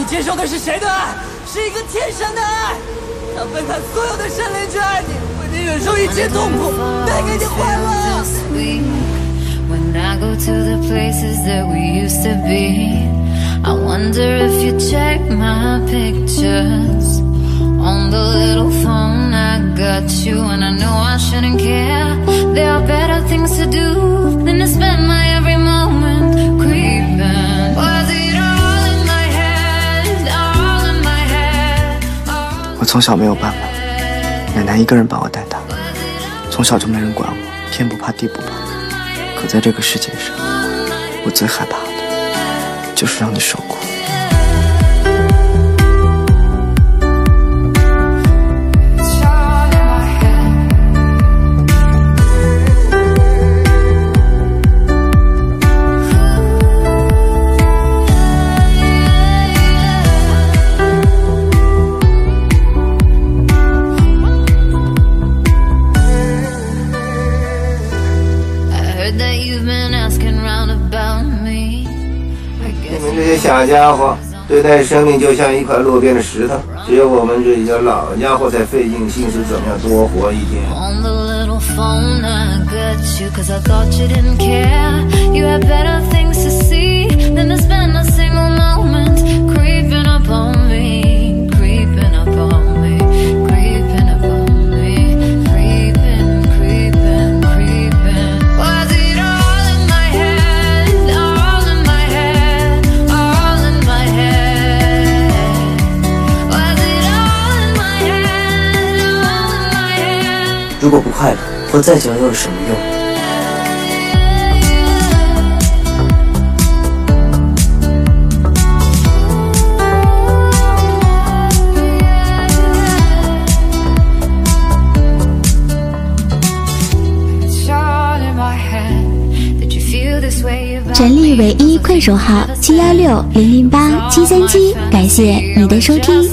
你接受的是谁的爱？是一个天生的爱，他背叛所有的生灵去爱你，为你忍受一切痛苦，带给你快乐。 When I go to the places that we used to be, I wonder if you check my pictures on the little phone I got you, and I know I shouldn't care. There are better things to do than to spend my every moment creeping. Was it all in my head, all in my head? 我从小没有爸爸，奶奶一个人把我带大，从小就没人管我，天不怕地不怕。可在这个世界上，我最害怕的就是让你受苦。 你们这些小家伙对待生命就像一块路边的石头，只有我们这些老家伙才费尽心思怎么样多活一点。 如果不快乐，活再久又有什么用？ 陈立唯一快手号716008737，感谢你的收听。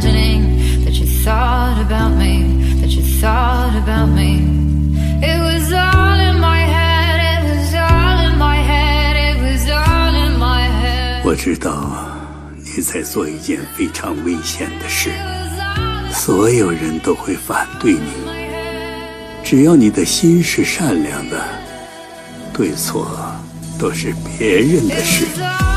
Thought about me. It was all in my head, it was all in my head, it was all in my head. 我知道你在做一件非常危险的事，所有人都会反对你，只要你的心是善良的，对错都是别人的事。